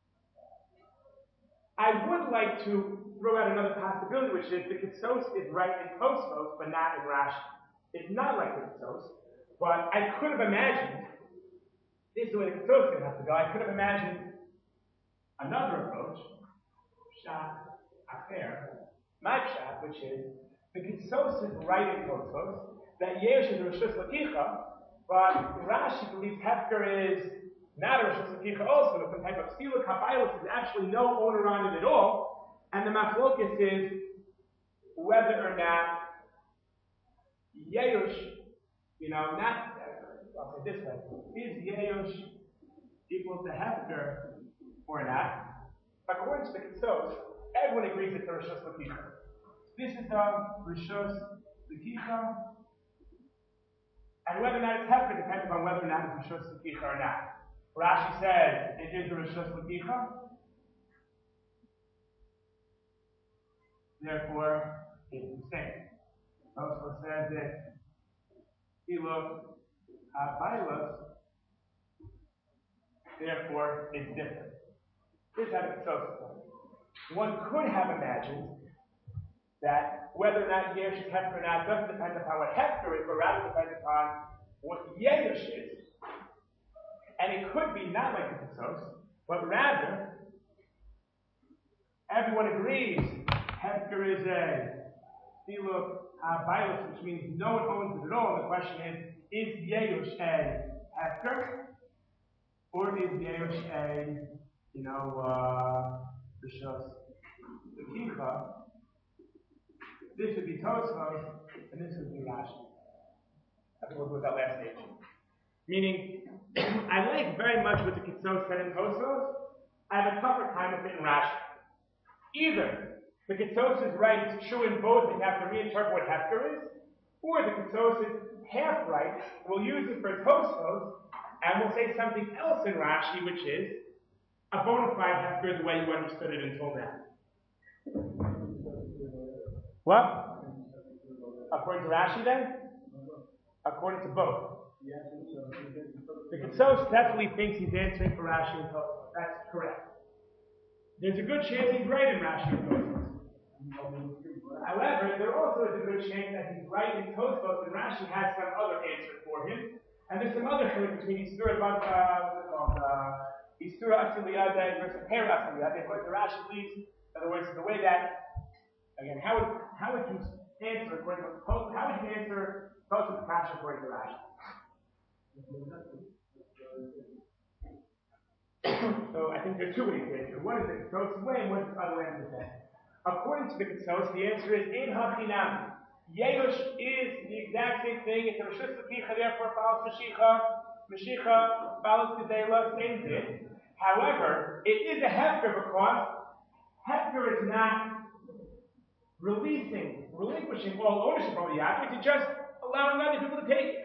I would like to throw out another possibility, which is the Kitsos is right in Tosfos, but not in Rashi. It's not like the Kitsos, but I could have imagined, this is the way the Kitsos is going to have to go, I could have imagined another approach, Pshat, Acher, my Pshat, which is, the Kitsos is right in Tosfos, that Yesh is Rosh Hashanah, but Rashi believes Hefker is not a Rosh Hashanah also, but some type of Sila Kabbalah, there's actually no owner on it at all, and the Machlokas is whether or not Yesh, you know, not, I'll say this way, is Yesh equal to Hefker or not? According to the Kitsos, everyone agrees it's a Rosh Hashanah. This is a Rosh Hashanah, and whether or not it's Hefker depends upon whether or not it's Rosh Hashanah or not. Rashi says it is a Rosh Hashanah, therefore it's the same. Also says that Iluk Habaylos, therefore it's different. This is how it's so. One could have imagined that whether or not Yesh is Hefker or not doesn't depend upon what Hefker is, but rather depends upon what Yesh is. And it could be not like the Kitsos, but rather, everyone agrees Hefker is a Stiluk Habaylos, which means no one owns it at all. The question is, is Yesh a Hefker? Or is Yesh a, you know, uh, Rishos L'Kicha? This would be Tosfos, and this would be Rashi. I think we'll go with that last stage. Meaning, I like very much what the Kitsos said in Tosfos. I have a tougher time with it in Rashi. Either the Kitsos is right, it's true in both, and you have to reinterpret what Hefker is, or the Kitsos is half right, we'll use it for Tosfos, and we'll say something else in Rashi, which is a bona fide Hefker the way you understood it until now. What? According to Rashi then? According to both. The Kitsos definitely thinks he's answering for Rashi and Tosfos. That's correct. There's a good chance he's right in Rashi and Tosfos. However, there also is a good chance that he's right in Tosfos and Rashi has some other answer for him. And there's some other difference between Isura Bata, what's it called, uh, Isura Asiliyadeh versus Hera Asiliyadeh. According to Rashi, please, in other words, the way that, again, how would, how would you answer according to Tosfos? How would you answer Tosfos Kasha according to Rashi? So I think there are two ways to answer. One is the Kitsos way, and one is the other way to say. According to the Kitsos, the answer is in Hachinam. Yerush is the exact same thing. It's a Rosh Hashanah, therefore follows Mashiach. Mashiach follows Gedela, same thing. However, it is a Hefker because Hefker is not releasing, relinquishing all ownership over the object, it's just allowing other people to take it.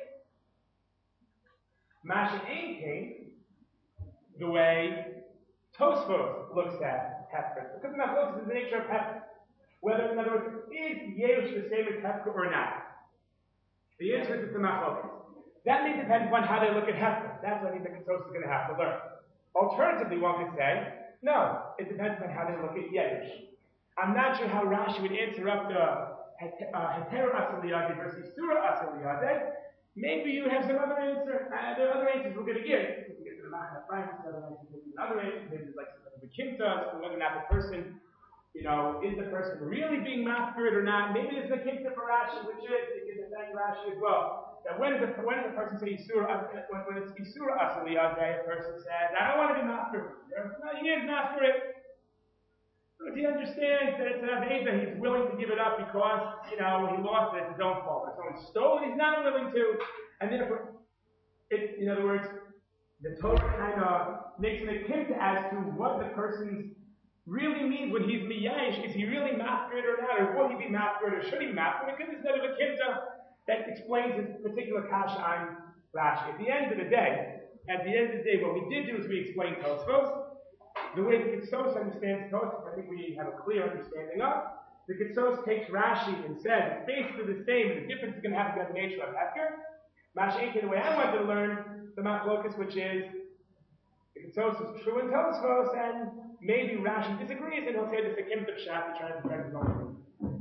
Masha Ein came the way Tosfos looks at Hefker. Because Machlokas is the nature of Hefker. Whether, in other words, is Yerush the same as Hefker or not? The answer is it's the Machlokas. That may depend upon how they look at Hefker. That's what I think the Kitsos is going to have to learn. Alternatively, one could say, no, it depends upon how they look at Yerush. I'm not sure how Rashi would answer up the Heter Asiliyadeh versus Isura Asiliyadeh. Maybe you have some other answer. Uh, there are other answers we're going to give. We can get to the Machna Francis, other answers, maybe like the Kimta, whether or not the person, you know, is the person really being massacred or not. Maybe there's the Kimta for Rashi, which is, you can defend Rashi as well. That when does the, when does the person say Isura, when, when it's Isura Asiliyadeh, a person says, I don't want to be massacred. No, he is massacred. So if he understands that it's an Aveda, he's willing to give it up because, you know, he lost it, it's his own fault. If someone stole it, he's not willing to. And therefore, it, in other words, the Torah kind of makes an attempt as to what the person really means when he's miyash. Is he really masked or not? Or will he be masked or should he be masked? Because instead of a kinta that explains his particular kasha on Rashi. At the end of the day, at the end of the day, what we did do is we explained Tosfos. The way the Kitsos understands Tosfos, I think we have a clear understanding of. the Ketsos takes Rashi and says it's basically the same, and the difference is going to have to be on the nature of Hefker. Masha'inkin, the way I wanted to learn the Machlokas, which is the Ketsos is true in Tosfos, and maybe Rashi disagrees, and he'll say this Kim of Shat to try to defend his own.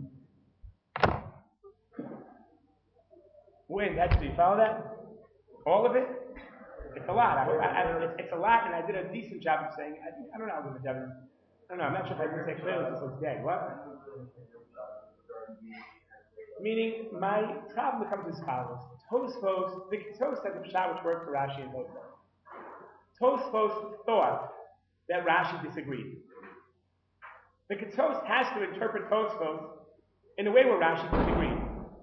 Wait, that's, do you follow that? All of it? It's a lot. I, I, I, it's, it's a lot, and I did a decent job of saying, I, I don't know, I'm I don't know, I'm not sure if I can say clearly this looks dead. What? Meaning, my problem becomes as follows. Tosfos, the Ketsos has a Pshat which works for Rashi and Tosfos. Tosfos thought that Rashi disagreed. The Ketsos has to interpret Tosfos in a way where Rashi disagreed.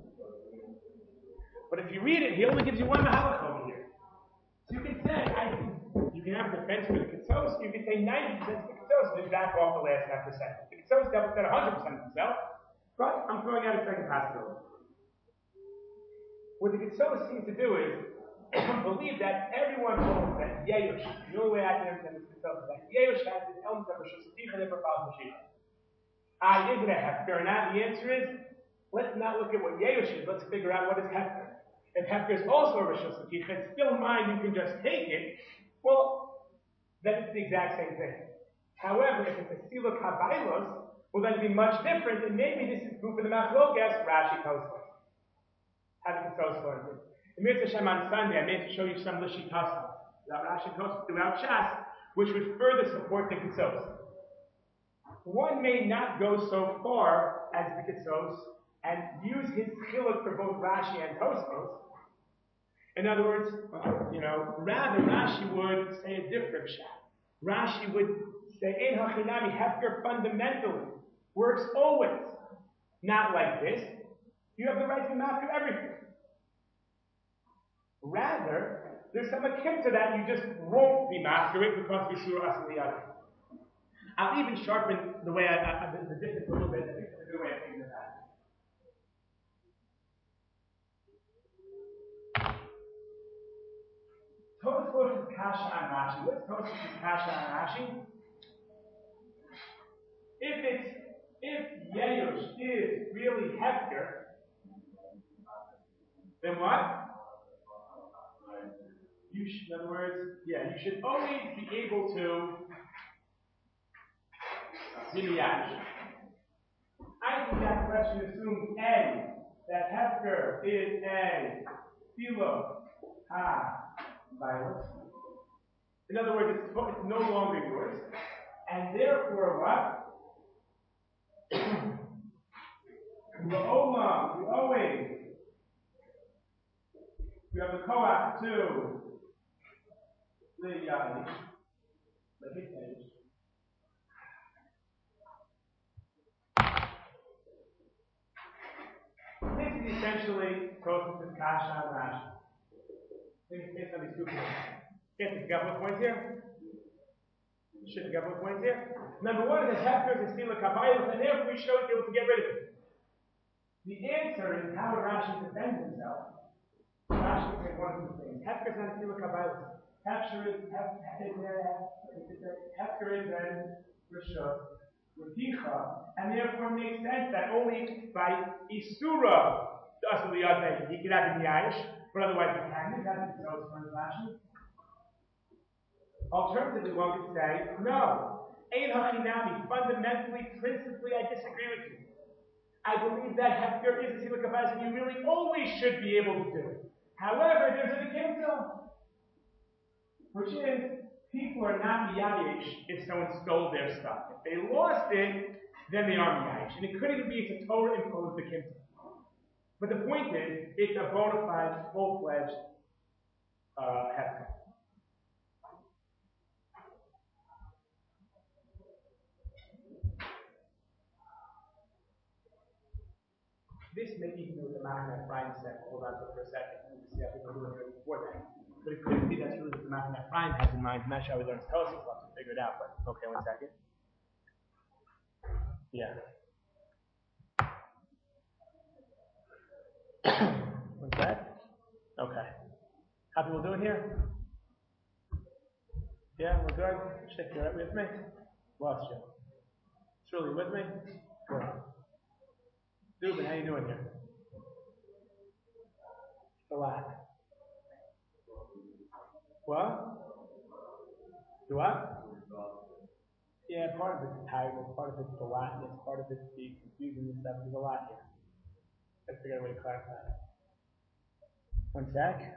But if you read it, he only gives you one mahalach over here. So you can say, I think, you can have a defense for the Ketsos, you can say ninety percent of the Ketsos, and then back off the last ten percent. The Ketsos never said one hundred percent of himself, but I'm throwing out a second possibility. What the Ketsos seems to do is believe that everyone holds that Yehush, the only way I can understand this Ketsos is that Yehush has this element of Rosh Hashanah and never follows Mashiach. Ah, isn't it Hefker? And now the answer is, let's not look at what Yehush is, let's figure out what is Hefker. If Hefker is also a Rosh Hashanah, it's still mine, you can just take it, well, then it's the exact same thing. However, if it's a Sila Kabailos, well, then it'd be much different, and maybe this is proof of the Machlokas, Rashi Tosfos. Having Tosfos. In Mitzvah Shem on Sunday, I made to show you some Lishi Tosfos, that Rashi Tosfos throughout Shas, which would further support the Ketsos. One may not go so far as the Ketsos and use his chiluk for both Rashi and Tosfos. In other words, you know, rather Rashi would say a different shot. Rashi would say, Ein hachinami, Hefker fundamentally works always. Not like this. You have the right to master everything. Rather, there's some akin to that, you just won't be mastering because Yisur Asli. I'll even sharpen the way I, I, the, the difference a little bit. I think that's a good way of thinking about it. Tosfos is Kasha on Rashi. What's Tosfos is Kasha on Rashi? If it's if Yehush is really Hefker, then what? You should, in other words, yeah, you should always be able to Dimiyash. I think that question assumes A, that Hefker is a Philo Ha violence. In other words, it's, it's no longer yours, and therefore what? The Olam, you always, you have the Koach to the Yadi, the Hittite. This is essentially Tosfos and Kasha and Rashi. Let me take some of these two points. Get the couple of points here. Should a couple of points here. Number one is that Hefker is a Sila Kabailos, and therefore we should be able to get rid of it. The answer is how Rashi defends himself. Rashi will say one of two things. Hefker is not a Sila Kabailos. Hefker is Hefker is then Rishos, Ruticha, and therefore it makes sense that only by Isura he could have in the Aish, but otherwise he can't. That's the Tosfos Rashi. Alternatively, one could say, no, Ein hachinami, fundamentally, principally, I disagree with you. I believe that Hefker is a Sila Kabailos, and you really always should be able to do it. However, there's an Akimta, which is, people are not miyayish if someone stole their stuff. If they lost it, then they are miyayish. And it could even be it's a Torah imposed Akimta. But the point is, it's a bona fide, full-fledged uh, Hefker. This may even be the Machaneh Ephraim set. Hold on for a second. Let me see how people are doing here before that. But it could be that's really what the Machaneh Ephraim has in mind. I'm not sure how he learns Tosfos. We'll have to figure it out. But okay, one second. Yeah. What's that? Okay. How people doing here? Yeah, we're good. Shik, you're right with me? Lost you. Truly with me? Good. Ruben, how you doing here? It's a lot. What? Do what? Yeah, part of it's tiredness, part of it's the Latin, part of it's the confusion and stuff. There's a lot here. Let's figure out a way to clarify. One sec.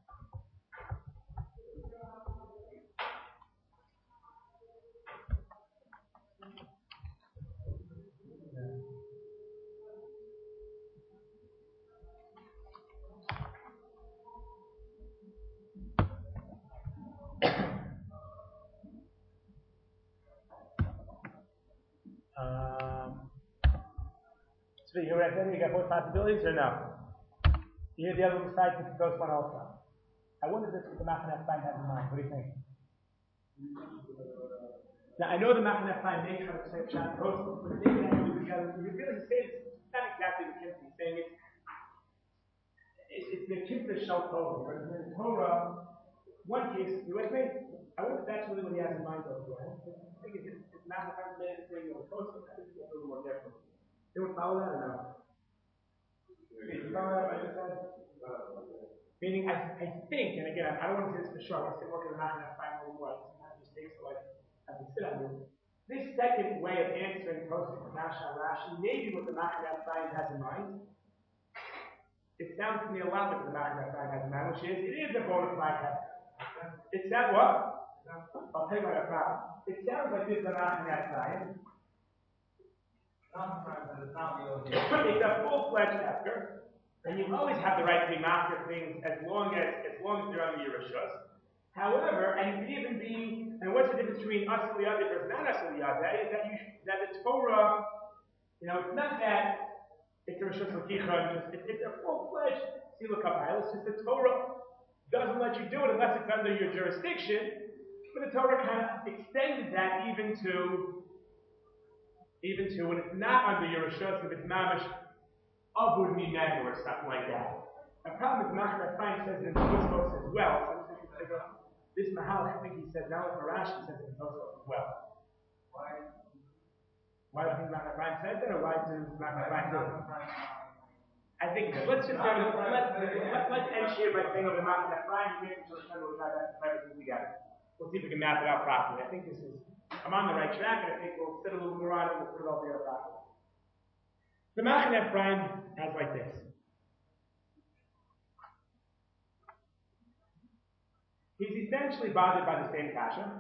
Um, so you hear what I said? You got both possibilities or no? You hear the other side to the first one also. I wonder if this is what the Machaneh Ephraim has in mind. What do you think? Now I know the Machaneh Ephraim may try to say Pshat Tosfos, but the thing that you together, you really say it's not exactly the Kimchi saying it's it's, it's the Kimchi Shal Torah, but in the Torah, one case, you with me? I wonder if that's really what he has in mind though. I think it's it's Machaneh Ephraim saying it's Tosfos. I think it's a little more different. You would follow that or no? You follow that what I just said? Meaning, I, I think, and again, I, I don't want to say this for sure, I want to say look at the Machaneh Ephraim a little more. Sometimes it just takes so I have to sit on this. This second way of answering Tosfos Kasha Rashi, maybe what the Machaneh Ephraim has in mind, it sounds to me a lot like the Machaneh Ephraim has in mind, which is, it is a bona fide hefker. It's that what? I'll tell you what I found. It sounds like this is the Machaneh Ephraim. It's a full-fledged hefker. And you always have the right to be master things as long as as long as they're under your rishus. However, and it could even be, and what's the difference between asur liyadeh versus not asur liyadeh? Is that you that the Torah, you know, it's not that it's a rishus l'kicha, it's, it's a full-fledged sila kapayil. It's just the Torah doesn't let you do it unless it's under your jurisdiction. But the Torah kind of extended that even to even to when it's not under your rishus, if it's mamish Abud Mineg or something like that. The problem is Machaneh Ephraim says it in Tosfos as well. So this, is, this Mahal, I think he says now in Rashi says it in Tosfos as well. Why? Why do you think Machaneh Ephraim says that, or why does Machaneh Ephraim do it? I think that. Let's just go to, let's, let's, let's end here by saying over Machaneh Ephraim, maybe we'll try to tie everything together. We'll see if we can map it out properly. I think this is, I'm on the right track, and I think we'll sit a little more on it and we'll put it all together properly. The Machaneh Ephraim has like this. He's essentially bothered by the same kasha.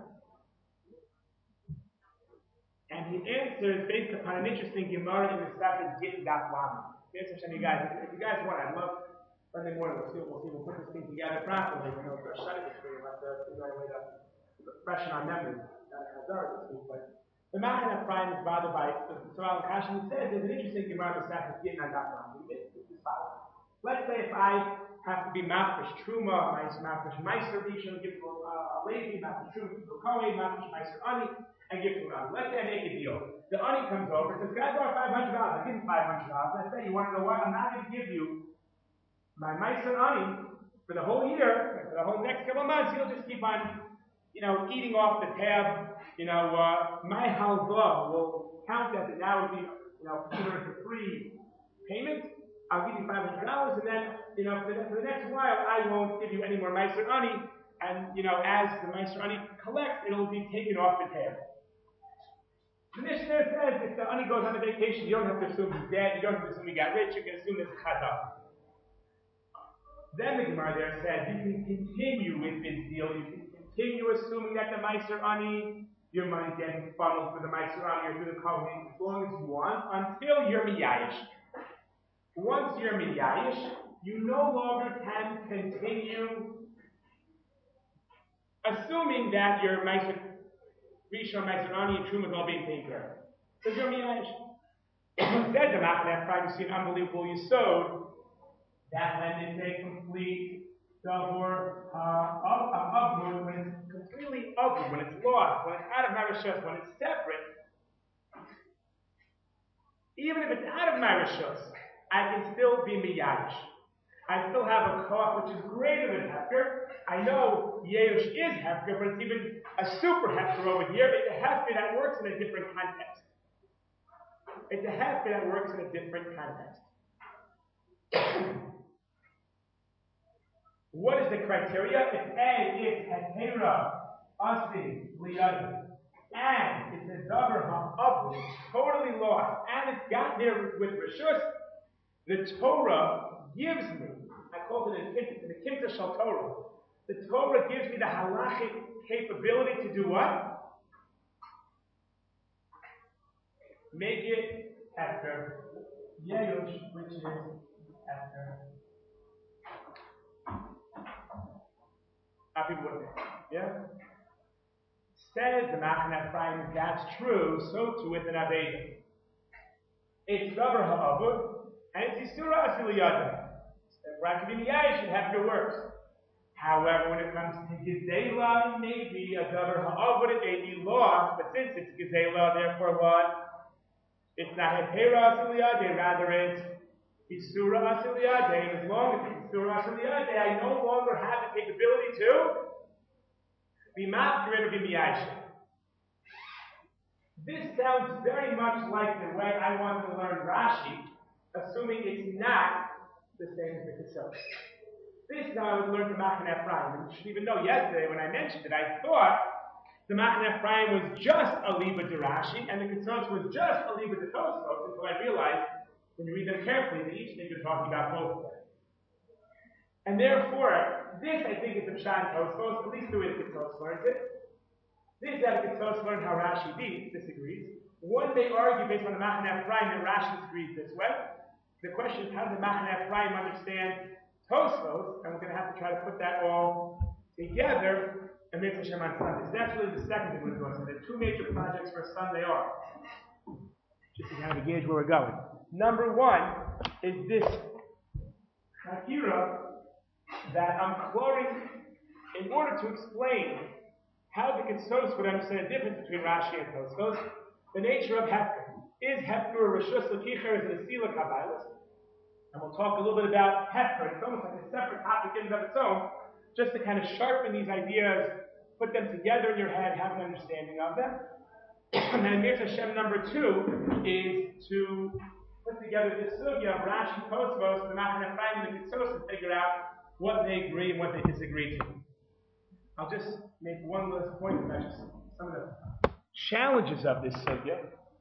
And he answers based upon an interesting Gemara in the Sefet Gittin Daf Lamed. Here's what you guys, if you guys want, I'd love Sunday morning, we'll see, we'll see, we'll put this thing together properly. You know, for study this for you, we'll have to figure out a way to freshen our memory. This week, but the Machaneh Ephraim is bothered by the Torah and Kasha. He says there's an interesting Gemara in the Sefet Gittin Daf Lamed. This is following. Let's say if I have to be mafresh truma, mafresh meiser rishon, give to a lady, mafresh truma, give to a kohen, mafresh meiser ani, and give to an ani. Let's say I make a deal. The ani comes over and says, "Guys, I borrow five hundred dollars. I give him five hundred dollars." I say, "You want to know what? I'm not going to give you my meiser ani for the whole year, for the whole next couple of months. You'll just keep on, you know, eating off the tab. You know, uh, my halva will count as it now will be, you know, considered a free payment. I'll give you five hundred dollars, and then, you know, for the, for the next while, I won't give you any more meiser ani. And, you know, as the meiser ani collects, it'll be taken off the tab." The Mishnah says if the ani goes on a vacation, you don't have to assume he's dead. You don't have to assume he got rich. You can assume it's chazal. Then the Gemara there says you can continue with this deal. You can continue assuming that the meiser ani, your money getting funneled for the meiser ani or through the kohen as long as you want until you're miyayish. Once you're miyayish, you no longer can continue assuming that your meiser rishon, meiser ani, and truma is all being taken care of. Because you're miyayish. Said the Machaneh Ephraim, you see an unbelievable yisod that when it's a complete Davor uh, of Avmud, when it's completely Avmud, when it's lost, when it's out of my rishus, when it's separate, even if it's out of my rishus, I can still be miyayish. I still have a koach which is greater than hefker. I know Yeush is hefker, but it's even a super hefker over here. It's a hefker that works in a different context. It's a hefker that works in a different context. What is the criteria? If A is hetera asi liyadi, and it's a davar ha'avu, totally lost, and it's got there with reshus, the Torah gives me, I call it an kimta shal Torah. The Torah gives me the halachic capability to do what? Make it after Yerush, which is after. Are people with me? Yeah? Says the Machane Ephraim, if that's true, so too with an Aveda. It's davar ha'avud, and it's Yisura Asi Liyada. Rakavim Yair should have your works. However, when it comes to Gezela, it may be a davar ha'avud, it may be lost, but since it's Gezela, therefore what? It's not Hetera Asi Liyada, rather it's Yisura Asi Liyada. As long as it's Yisura Asi Liyada, I no longer have the capability to be mafkirin or be miyashim. This sounds very much like the way I want to learn Rashi, assuming it's not the same as the Kesos. This now I would learn the Machane Ephraim. And you should even know yesterday when I mentioned it, I thought the Machane Ephraim was just a liba de Rashi, and the Kesos was just a liba de Tosfos, until I realized, when you read them carefully, that each thing you're talking about both of them. And therefore, this I think is the Pshat Tosfos, at least the way the Kesos learns it. This is how the Kesos learn how Rashi disagrees. One may argue based on the Machane Ephraim that Rashi disagrees this way. The question is, how does the Machane Ephraim understand Tosfos? And we're going to have to try to put that all together and make Hashem on Sunday. So that's really the second thing we're doing. So the two major projects for Sunday are, just to kind of gauge where we're going. Number one is this Hakira that I'm quoting in order to explain how the Kesos would understand the difference between Rashi and Tosfos. The nature of Hefker. Is Hefker a Reshus L'Kicher, is it a Sila Kabbalah? And we'll talk a little bit about Hefker. It's almost like a separate topic in and of its own, just to kind of sharpen these ideas, put them together in your head, have an understanding of them. And then Mir Hashem number two is to put together this sugya of Rashi, Tosfos, the Machane Ephraim, and the Kesos, and figure out what they agree and what they disagree to. I'll just make one last point about just some of the challenges of this sugya.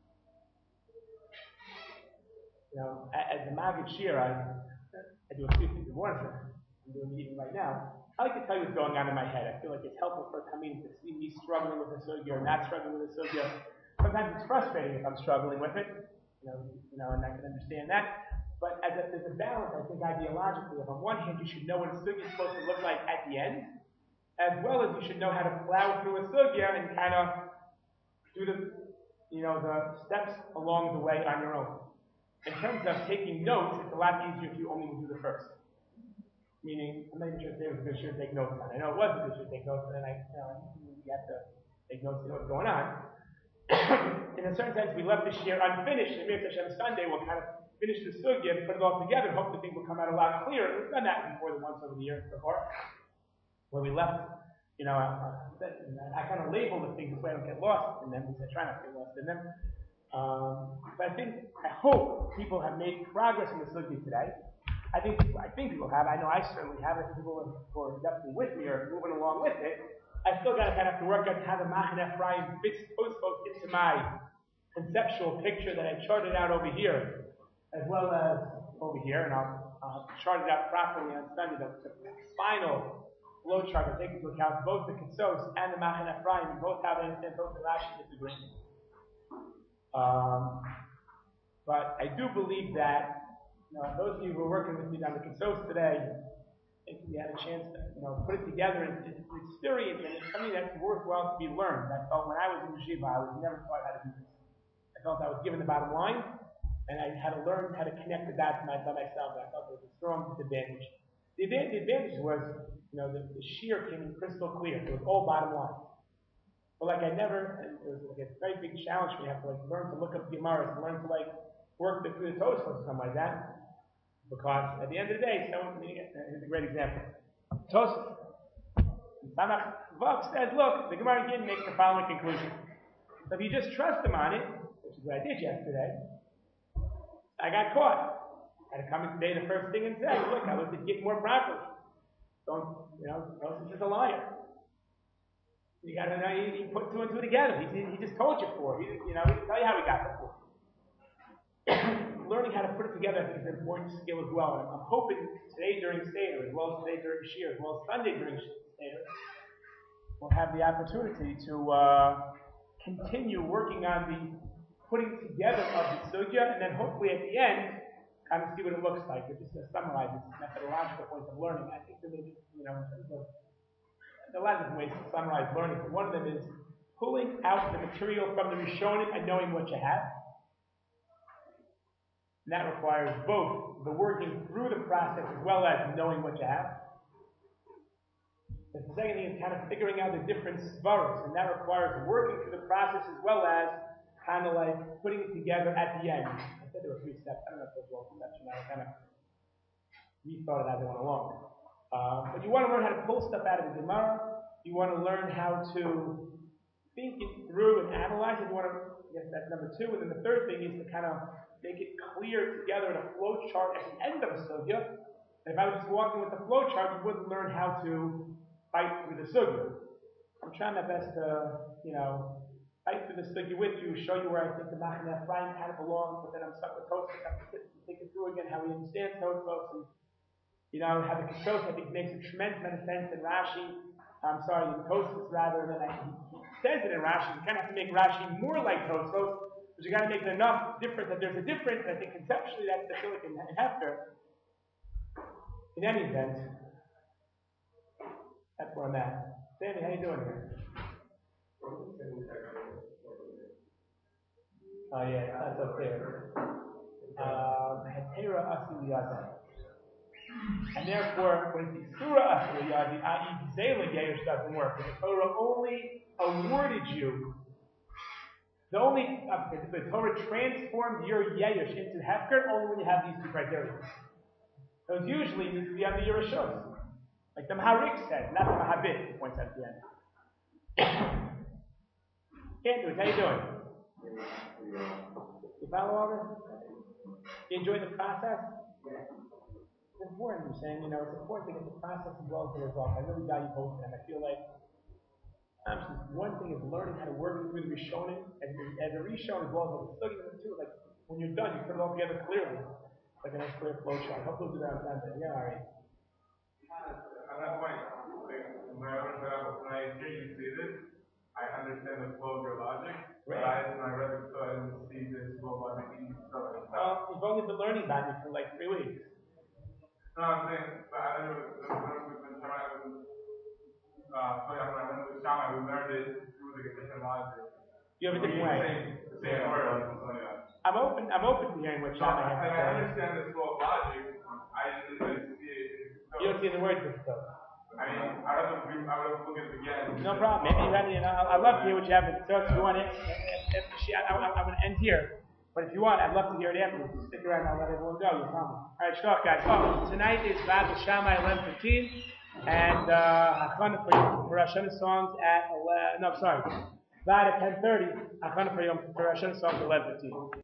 You know, as the Maggid Shir, I, I do a few things in the morning. I'm doing a meeting right now. I like to tell you what's going on in my head. I feel like it's helpful for Tamim to see me struggling with the sugya or not struggling with the sugya. Sometimes it's frustrating if I'm struggling with it, you know, you know, and I can understand that. But as a, there's a balance, I think, ideologically. If on one hand you should know what a sugya is supposed to look like at the end, as well as you should know how to plow through a sugya and kind of do the, you know, the steps along the way on your own. In terms of taking notes, it's a lot easier if you only do the first. Meaning, I'm not even sure if it was a good shir to take notes on. I know it was a good shir to take notes, and then I, you know, you have to take notes to know what's going on. In a certain sense, we left the shir unfinished. And Mir Hashem Sunday, we'll kind of finish the sugya and put it all together, and hope the thing will come out a lot clearer. We've done that before, the once over the years before, where we left, you know, I, I, I kind of label the things this way I don't get lost in them, because I try not to get lost in them. Um, but I think, I hope people have made progress in the sugya today. I think people, I think people have. I know I certainly have. I think people who are definitely with me are moving along with it. I still got to kind of have to work out how the Machane Ephraim fits Tosfos into my conceptual picture that I charted out over here, as well as over here, and I'll, I'll chart it out properly on Sunday. The, the final flow chart that takes into account both the Kesos and the Machane Ephraim, and both how they understand both the Rashi disagree. Um, but I do believe that, you know, those of you who are working with me on the Kesos today, I think we had a chance to, you know, put it together. It's, it's an experience, and it's something that's worthwhile to be learned. I felt when I was in yeshiva, I was never taught how to do this. I felt I was given the bottom line, and I had to learn how to connect the dots by myself. I felt it was a strong disadvantage. The advantage, the advantage was, you know, the, the shear came in crystal clear. It was all bottom line. But like I never, and it was like a very big challenge for me. I have to like learn to look up the Gemaras and learn to like work the, through the Tosfos or something like that. Because at the end of the day, someone, here's a great example. Tosfos, Samach Vav says, look, the Gemara again makes the following conclusion. So if you just trust him on it, which is what I did yesterday, I got caught. I had to come in today the first thing and say, look, I was to get more properly. Don't, you know, Moses is a liar. You got to know, he, he put two and two together. He, he just told you four. He, you know, he didn't tell you how he got the four. Learning how to put it together, I think, is an important skill as well. And I'm hoping today during Seder, as well as today during Shir, as well as Sunday during Seder, we'll have the opportunity to uh, continue working on the putting together of the sugya, and then hopefully at the end, kind of see what it looks like. But just to summarize its methodological points of learning, I think there may be, you know, in terms of, there are a lot of different ways to summarize learning, but one of them is pulling out the material from the Rishonim and knowing what you have. And that requires both the working through the process as well as knowing what you have. The second thing is kind of figuring out the different svaros, and that requires working through the process as well as kind of like putting it together at the end. I said there were three steps. I don't know if those were all steps. I kind of rethought it as I went along. Um, but you want to learn how to pull stuff out of the Gemara. You want to learn how to think it through and analyze it. You want to, yes, that's number two. And then the third thing is to kind of make it clear together in a flow chart at the end of a sugya. And if I was just walking with the flow chart, you wouldn't learn how to fight through the sugya. I'm trying my best to, you know, fight through the sugya with you, show you where I think the Machaneh Ephraim kind of belongs, but then I'm stuck with Tosfos. I have to sit and think it through again, how he understands Tosfos, and, you know, how the Tosfos, I think, makes a tremendous amount of sense in Rashi. I'm sorry, in Tosfos rather than I, he says it in Rashi. You kind of have to make Rashi more like Tosfos, but you got to make it enough different that there's a difference. I think conceptually that's the Chilik in Hefker. In any event, that's where I'm at. Sandy, how you doing here? Oh yeah, that's up there. Hetera Asil Yada. And therefore, when it's Surah Asil Yadi, that is, Zela Yerush doesn't work. If the Torah only awarded you, the only, uh, the Torah transformed your Yerush into Hefker only when you have these two criteria. So it's usually needs to be under your Rishos. Like the Maharik said, not the Mahabit, he points out at the end. Can't do it. How you doing? You follow all this? You enjoy the process? It's important, you're saying, you know, it's important to get the process as well as the result. I really value both of them. I feel like um, one thing is learning how to work through the Rishonim, and as a Rishon as well as studying them too. Like when you're done, you put it all together clearly. Like a nice clear flow chart. Hopefully we'll do that on Sunday. Yeah, all right. At that point, like, when I when I hear you say this, I understand the flow of your logic. Right. But I, when I read the so I didn't see this flow of logic in stuff like that. Well, you've only been learning about it for like three weeks. No, I'm saying, but I don't know, when I was, uh, so when I went with Shammai, we learned it through like a different logic. You have a different way. Same, same word, so yeah. I'm open, I'm open to hearing what Shammai has to say. I understand this flow of logic, I just didn't see it. You don't see the words of stuff. I mean, I would have to, I would have to look at it again. No problem. Maybe you have, you know, I'd love to hear what you have to say. If you want it, if, if she, I, I, I'm going to end here. But if you want, I'd love to hear it afterwards. Stick around, I'll let everyone go. You promise. All right, start, guys. Oh, tonight is Vav Shammai eleven fifteen, and uh, Hachana for for Rosh Hashanah songs at eleven. No, sorry, Vav at ten thirty. Hachana for for Rosh Hashanah songs at eleven fifteen.